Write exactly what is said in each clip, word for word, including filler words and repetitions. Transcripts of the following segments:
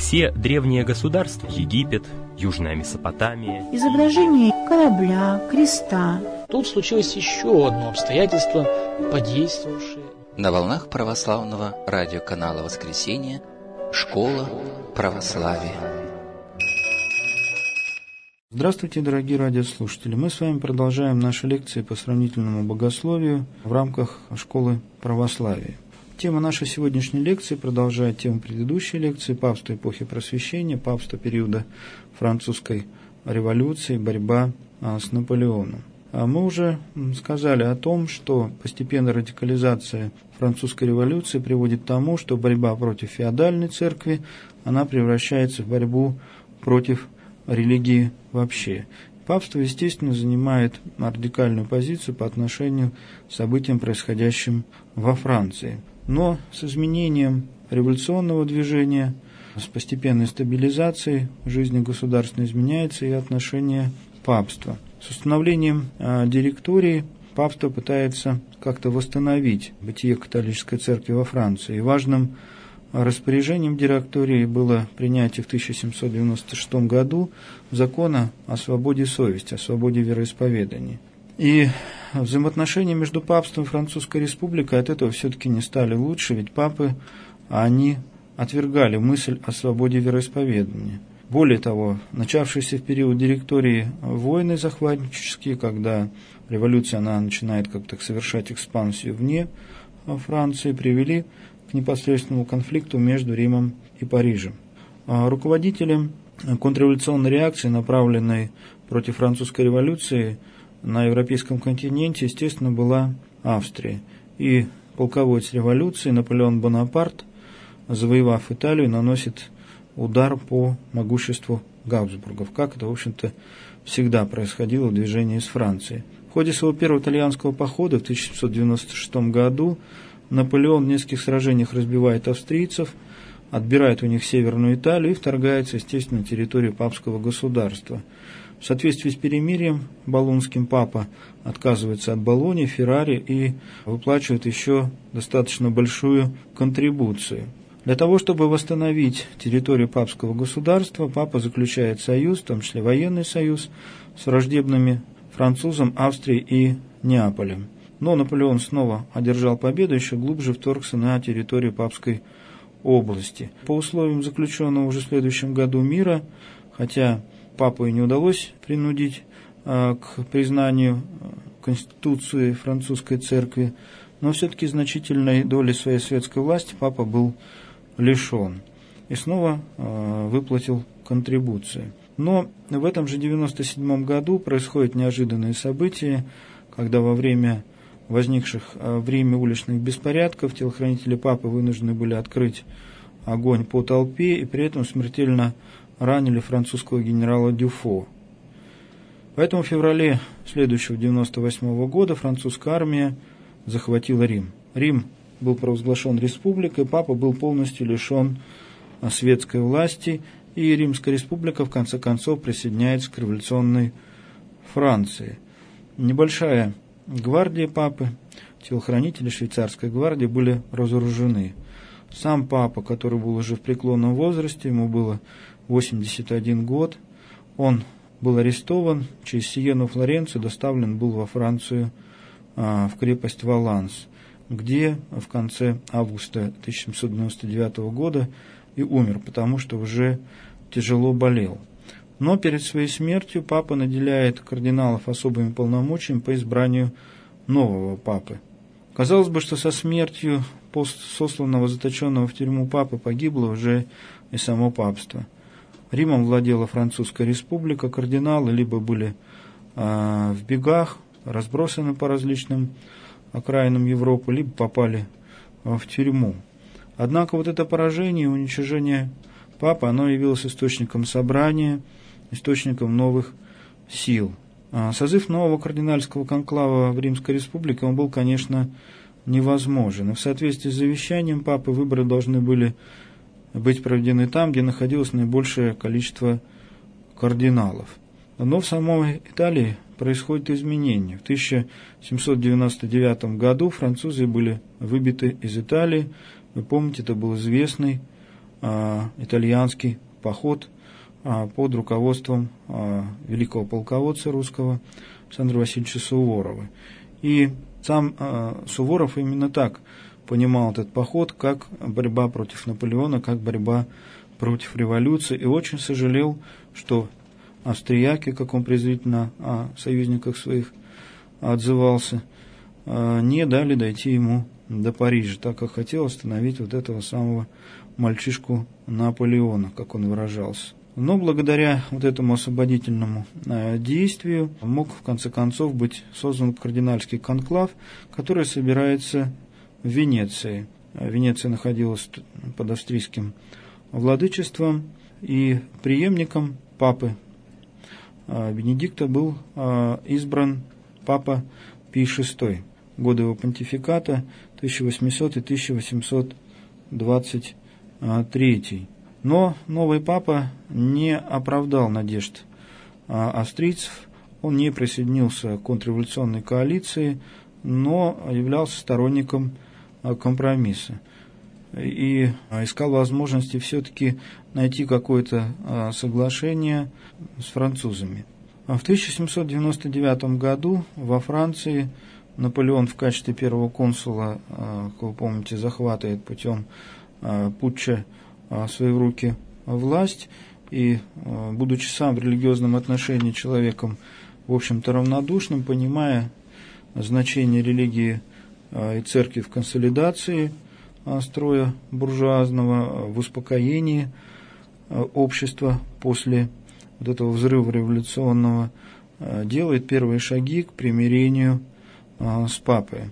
Все древние государства, Египет, Южная Месопотамия, изображение корабля, креста. Тут случилось еще одно обстоятельство, подействовавшее. На волнах православного радиоканала «Воскресенье» «Школа православия». Здравствуйте, дорогие радиослушатели! Мы с вами продолжаем наши лекции по сравнительному богословию в рамках Школы православия. Тема нашей сегодняшней лекции продолжает тему предыдущей лекции: папство эпохи Просвещения, папство периода французской революции, борьба с Наполеоном. Мы уже сказали о том, что постепенная радикализация французской революции приводит к тому, что борьба против феодальной церкви, она превращается в борьбу против религии вообще. Папство, естественно, занимает радикальную позицию по отношению к событиям, происходящим во Франции. Но с изменением революционного движения, с постепенной стабилизацией жизни государственной изменяется и отношение папства. С установлением э, директории папство пытается как-то восстановить бытие католической церкви во Франции. И важным распоряжением директории было принятие в тысяча семьсот девяносто шестом году закона о свободе совести, о свободе вероисповедания. И взаимоотношения между папством и Французской республикой от этого все-таки не стали лучше, ведь папы, они отвергали мысль о свободе вероисповедания. Более того, начавшиеся в период директории войны захватнические, когда революция она начинает как-то совершать экспансию вне Франции, привели к непосредственному конфликту между Римом и Парижем. Руководителем контрреволюционной реакции, направленной против французской революции на европейском континенте, естественно, была Австрия. И полководец революции Наполеон Бонапарт, завоевав Италию, наносит удар по могуществу Габсбургов, как это, в общем-то, всегда происходило в движении с Францией. В ходе своего первого итальянского похода в тысяча семьсот девяносто шестом году Наполеон в нескольких сражениях разбивает австрийцев, отбирает у них Северную Италию и вторгается, естественно, на территорию папского государства. В соответствии с перемирием болонским папа отказывается от Болонии, Феррари и выплачивает еще достаточно большую контрибуцию. Для того, чтобы восстановить территорию папского государства, папа заключает союз, в том числе военный союз, с враждебными французом, Австрией и Неаполем. Но Наполеон снова одержал победу, еще глубже вторгся на территорию папской области. По условиям заключенного уже в следующем году мира, хотя папу и не удалось принудить а, к признанию Конституции французской церкви, но все-таки значительной доли своей светской власти папа был лишен и снова а, выплатил контрибуцию. Но в этом же девяносто седьмом году происходят неожиданные события, когда во время возникших в Риме уличных беспорядков телохранители папы вынуждены были открыть огонь по толпе и при этом смертельно ранили французского генерала Дюфо. Поэтому в феврале следующего девяносто восьмого года французская армия захватила Рим. Рим был провозглашен республикой, папа был полностью лишен светской власти, и Римская республика в конце концов присоединяется к революционной Франции. Небольшая гвардия папы, телохранители швейцарской гвардии были разоружены. Сам папа, который был уже в преклонном возрасте, ему было восемьдесят один год, он был арестован, через Сиену, Флоренцию доставлен был во Францию, в крепость Валанс, где в конце августа тысяча семьсот девяносто девятого года и умер, потому что уже тяжело болел. Но перед своей смертью папа наделяет кардиналов особыми полномочиями по избранию нового папы. Казалось бы, что со смертью сосланного, заточенного в тюрьму папы погибло уже и само папство. Римом владела Французская республика, кардиналы либо были э, в бегах, разбросаны по различным окраинам Европы, либо попали э, в тюрьму. Однако вот это поражение и уничтожение папы, оно явилось источником собрания, источником новых сил. Созыв нового кардинальского конклава в Римской республике, он был, конечно, невозможен. И в соответствии с завещанием папы выборы должны были быть проведены там, где находилось наибольшее количество кардиналов. Но в самой Италии происходит изменение. В тысяча семьсот девяносто девятом году французы были выбиты из Италии. Вы помните, это был известный итальянский поход под руководством великого полководца русского Александра Васильевича Суворова. И сам Суворов именно так понимал этот поход, как борьба против Наполеона, как борьба против революции, и очень сожалел, что австрияки, как он презрительно о союзниках своих отзывался, не дали дойти ему до Парижа, так как хотел остановить вот этого самого мальчишку Наполеона, как он выражался. Но благодаря вот этому освободительному действию мог в конце концов быть создан кардинальский конклав, который собирается в Венеции. Венеция находилась под австрийским владычеством, и преемником папы Бенедикта был избран папа Пий шестой. Годы его понтификата тысяча восьмисотый — тысяча восемьсот двадцать третий. Но новый папа не оправдал надежд австрийцев, он не присоединился к контрреволюционной коалиции, но являлся сторонником компромисса и искал возможности все-таки найти какое-то соглашение с французами. В тысяча семьсот девяносто девятом году во Франции Наполеон в качестве первого консула, как вы помните, захватывает путем путча свои в руки власть, и, будучи сам в религиозном отношении человеком, в общем-то, равнодушным, понимая значение религии и церкви в консолидации строя буржуазного, в успокоении общества после вот этого взрыва революционного, делает первые шаги к примирению с папой.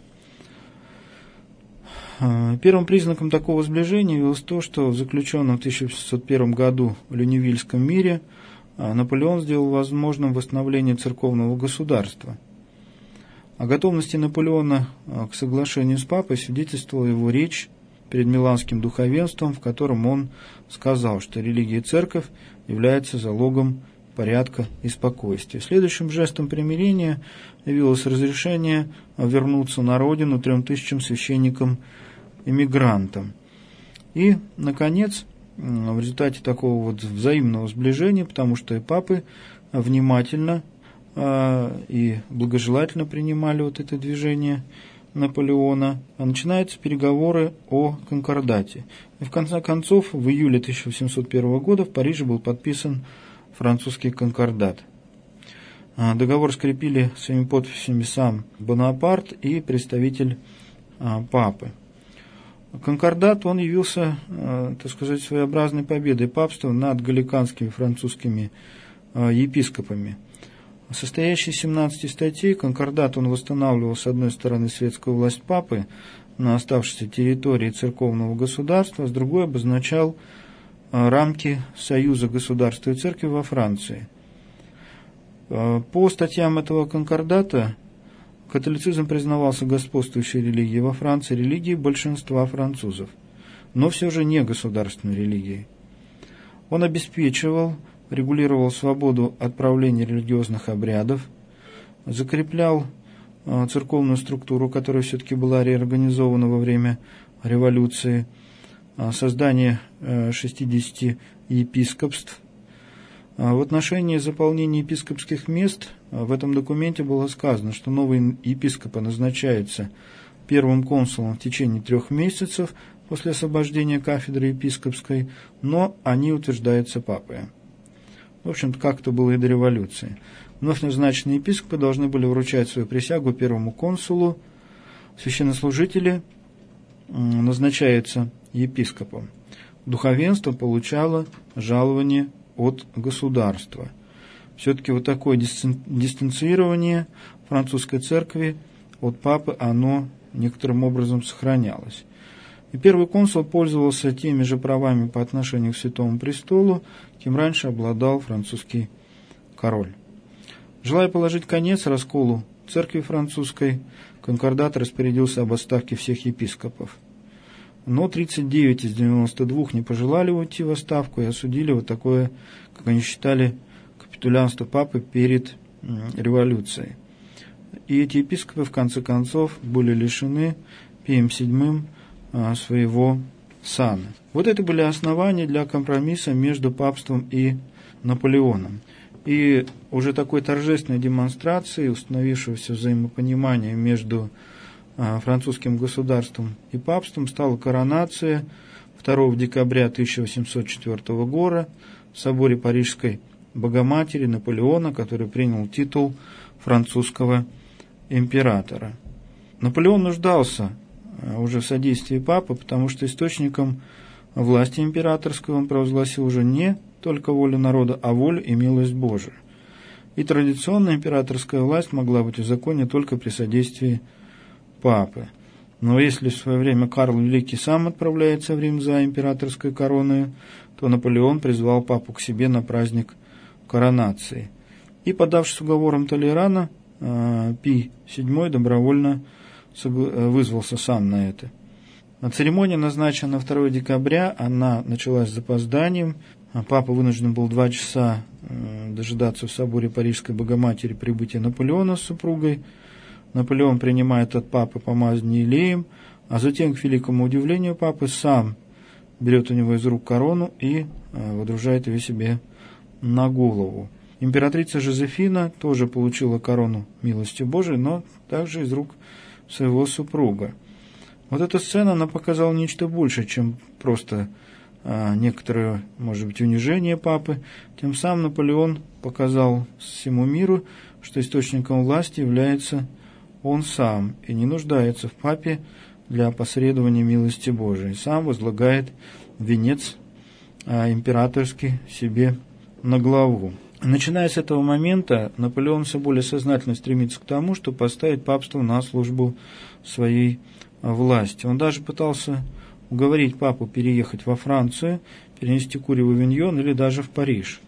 Первым признаком такого сближения явилось то, что в заключенном в тысяча восемьсот первом году Люневильском мире Наполеон сделал возможным восстановление церковного государства. О готовности Наполеона к соглашению с папой свидетельствовала его речь перед миланским духовенством, в котором он сказал, что религия и церковь являются залогом порядка и спокойствия. Следующим жестом примирения явилось разрешение вернуться на родину трем тысячам священникам-эмигрантам. И, наконец, в результате такого вот взаимного сближения, потому что и папы внимательно и благожелательно принимали вот это движение Наполеона, начинаются переговоры о конкордате. И в конце концов, в июле тысяча восемьсот первого года в Париже был подписан французский конкордат. Договор скрепили своими подписями сам Бонапарт и представитель папы. Конкордат, он явился, так сказать, своеобразной победой папства над галликанскими французскими епископами. Состоящий из семнадцати статей, конкордат он восстанавливал, с одной стороны, светскую власть папы на оставшейся территории церковного государства, с другой обозначал рамки союза государства и церкви во Франции. По статьям этого конкордата католицизм признавался господствующей религией во Франции, религией большинства французов, но все же не государственной религией. Он обеспечивал, регулировал свободу отправления религиозных обрядов, закреплял церковную структуру, которая все-таки была реорганизована во время революции, создание шестидесяти епископств. В отношении заполнения епископских мест в этом документе было сказано, что новые епископы назначаются первым консулом в течение трех месяцев после освобождения кафедры епископской, но они утверждаются папой. В общем-то, как это было и до революции. Вновь назначенные епископы должны были вручать свою присягу первому консулу. Священнослужители назначаются епископом. Духовенство получало жалование от государства. Все-таки вот такое дистанцирование французской церкви от папы, оно некоторым образом сохранялось. И первый консул пользовался теми же правами по отношению к Святому Престолу, кем раньше обладал французский король. Желая положить конец расколу церкви французской, конкордат распорядился об отставке всех епископов. Но тридцать девять из девяноста двух не пожелали уйти в отставку и осудили вот такое, как они считали, капитулянство папы перед революцией. И эти епископы, в конце концов, были лишены Пием седьмым своего сана. Вот это были основания для компромисса между папством и Наполеоном. И уже такой торжественной демонстрацией установившегося взаимопонимания между французским государством и папством стала коронация второго декабря тысяча восемьсот четвёртого года в соборе Парижской Богоматери Наполеона, который принял титул французского императора. Наполеон нуждался уже в содействии папы, потому что источником власти императорской он провозгласил уже не только волю народа, а волю и милость Божию. И традиционная императорская власть могла быть узаконена только при содействии папы. Но если в свое время Карл Великий сам отправляется в Рим за императорской короной, то Наполеон призвал папу к себе на праздник коронации. И, подавшись уговорам Толерана, Пий седьмой добровольно вызвался сам на это. Церемония назначена на второго декабря, она началась с запозданием. Папа вынужден был два часа дожидаться в соборе Парижской Богоматери прибытия Наполеона с супругой. Наполеон принимает от папы помазание елеем, а затем, к великому удивлению папы, сам берет у него из рук корону и водружает ее себе на голову. Императрица Жозефина тоже получила корону милостью Божией, но также из рук своего супруга. Вот эта сцена, она показала нечто большее, чем просто а, некоторое, может быть, унижение папы. Тем самым Наполеон показал всему миру, что источником власти является он сам и не нуждается в папе для посредования милости Божией. Сам возлагает венец а, императорский себе на главу. Начиная с этого момента, Наполеон все более сознательно стремится к тому, чтобы поставить папство на службу своей власти. Он даже пытался уговорить папу переехать во Францию, перенести курию в Авиньон или даже в Париж.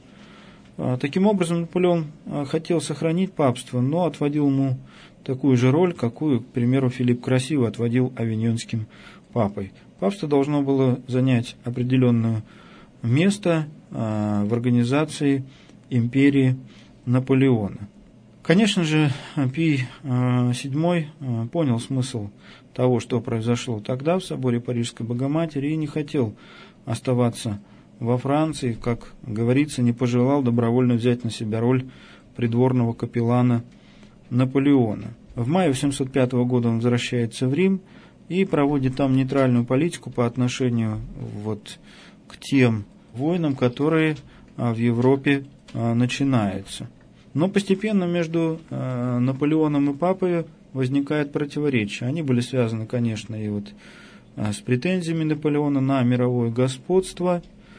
Таким образом, Наполеон хотел сохранить папство, но отводил ему такую же роль, какую, к примеру, Филипп Красивый отводил авиньонским папой. Папство должно было занять определенное место в организации империи Наполеона. Конечно же, Пий седьмой понял смысл того, что произошло тогда в соборе Парижской Богоматери, и не хотел оставаться во Франции, как говорится, не пожелал добровольно взять на себя роль придворного капеллана Наполеона. В мае восемьсот пятого года он возвращается в Рим и проводит там нейтральную политику по отношению вот к тем войнам, которые в Европе начинаются. Но постепенно между Наполеоном и папой возникает противоречие. Они были связаны, конечно, и вот с претензиями Наполеона на мировое господство,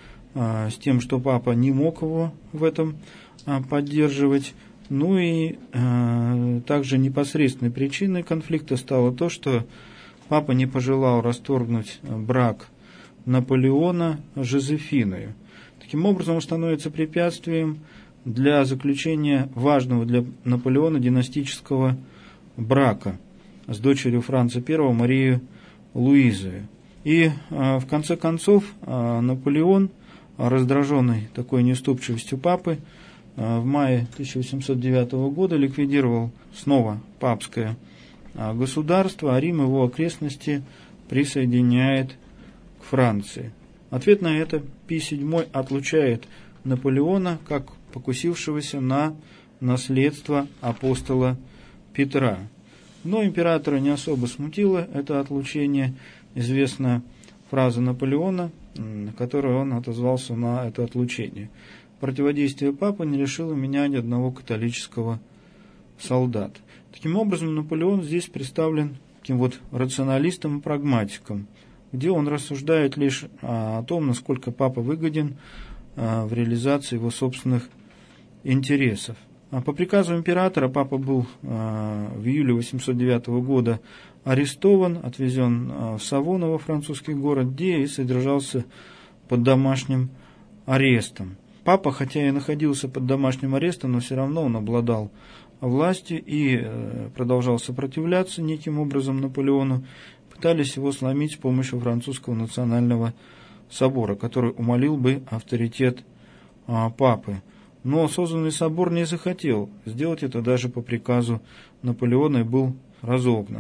с тем, что папа не мог его в этом поддерживать. Ну и также непосредственной причиной конфликта стало то, что папа не пожелал расторгнуть брак Наполеона с Жозефиной. Таким образом, он становится препятствием для заключения важного для Наполеона династического брака с дочерью Франца Первого Марией Луизой. И в конце концов Наполеон, раздраженный такой неуступчивостью папы, в мае тысяча восемьсот девятого года ликвидировал снова папское государство, а Рим и его окрестности присоединяет к Франции. Ответ на это Пий седьмой отлучает Наполеона как покусившегося на наследство апостола Петра. Но императора не особо смутило это отлучение. Известна фраза Наполеона, которой он отозвался на это отлучение. Противодействие папы не лишило меня ни одного католического солдата. Таким образом, Наполеон здесь представлен таким вот рационалистом и прагматиком, где он рассуждает лишь о том, насколько папа выгоден в реализации его собственных интересов. По приказу императора папа был в июле восемьсот девятого года арестован, отвезен в Савоново, французский город, где и содержался под домашним арестом. Папа, хотя и находился под домашним арестом, но все равно он обладал властью и продолжал сопротивляться неким образом Наполеону. Пытались его сломить с помощью французского национального собора, который умалил бы авторитет папы. Но созданный собор не захотел сделать это даже по приказу Наполеона и был разогнан.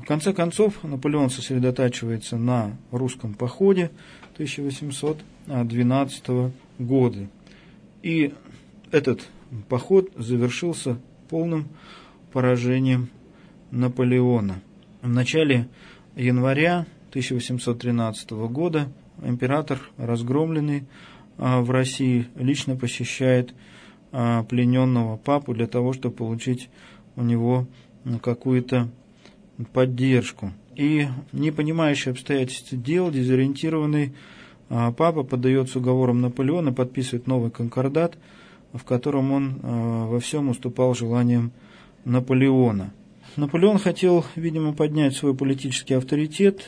В конце концов, Наполеон сосредотачивается на русском походе тысяча восемьсот двенадцатого года. И этот поход завершился полным поражением Наполеона. В начале января тысяча восемьсот тринадцатого года император, разгромленный в России, лично посещает плененного папу для того, чтобы получить у него какую-то поддержку. И, не понимающий обстоятельств дел, дезориентированный папа поддается уговорам Наполеона, подписывает новый конкордат, в котором он во всем уступал желаниям Наполеона. Наполеон хотел, видимо, поднять свой политический авторитет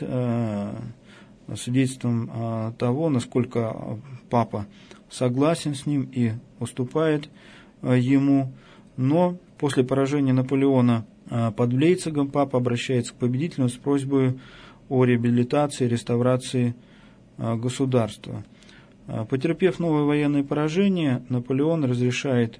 свидетельством того, насколько папа согласен с ним и уступает ему. Но после поражения Наполеона под Лейпцигом папа обращается к победителям с просьбой о реабилитации, реставрации государства. Потерпев новое военное поражение, Наполеон разрешает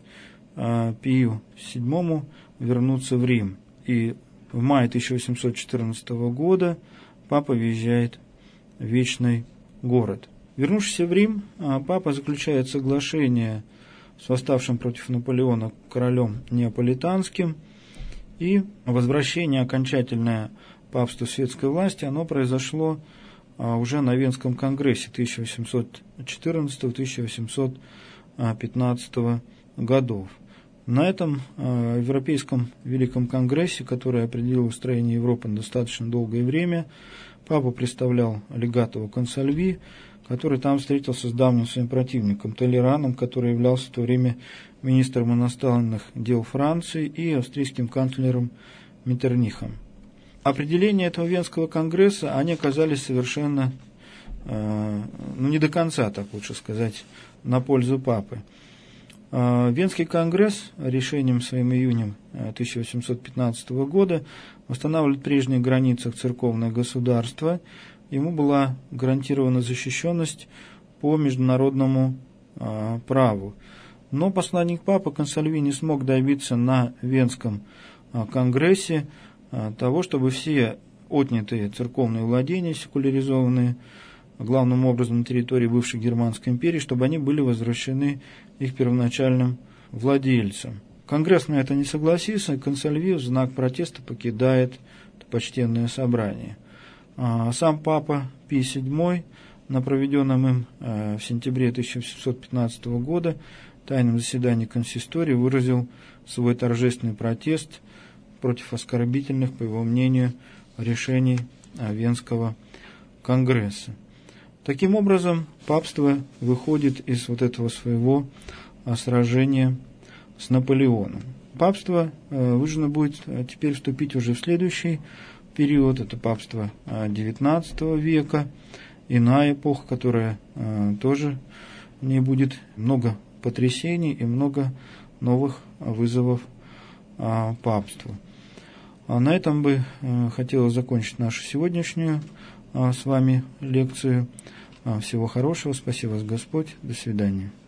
Пию седьмому вернуться в Рим. И в мае тысяча восемьсот четырнадцатого года папа въезжает в Вечный город. Вернувшись в Рим, папа заключает соглашение с восставшим против Наполеона королем Неаполитанским, и возвращение окончательное папству светской власти, оно произошло уже на Венском конгрессе тысяча восемьсот четырнадцатого — тысяча восемьсот пятнадцатого годов. На этом Европейском Великом Конгрессе, который определил устроение Европы на достаточно долгое время, папа представлял легатого Консальви, который там встретился с давним своим противником Толераном, который являлся в то время министром иностранных дел Франции, и австрийским канцлером Меттернихом. Определения этого Венского конгресса, они оказались совершенно, э, ну не до конца, так лучше сказать, на пользу папы. Э, Венский конгресс решением своим июнем тысяча восемьсот пятнадцатого года восстанавливает в прежних границах церковное государство. Ему была гарантирована защищенность по международному э, праву. Но посланник папы Консальви не смог добиться на Венском э, конгрессе э, того, чтобы все отнятые церковные владения, секуляризованные, главным образом на территории бывшей Германской империи, чтобы они были возвращены их первоначальным владельцам. Конгресс на это не согласился, и Консальви в знак протеста покидает это почтенное собрание. Сам папа Пий седьмой на проведенном им в сентябре тысяча восемьсот пятнадцатого года тайном заседании консистории выразил свой торжественный протест против оскорбительных, по его мнению, решений Венского конгресса. Таким образом, папство выходит из вот этого своего сражения с Наполеоном. Папство вынуждено будет теперь вступить уже в следующий период, это папство девятнадцатого века, иная эпоха, которая тоже не будет много потрясений и много новых вызовов папству. А на этом бы хотелось закончить нашу сегодняшнюю с вами лекцию. Всего хорошего, спаси вас Господь, до свидания.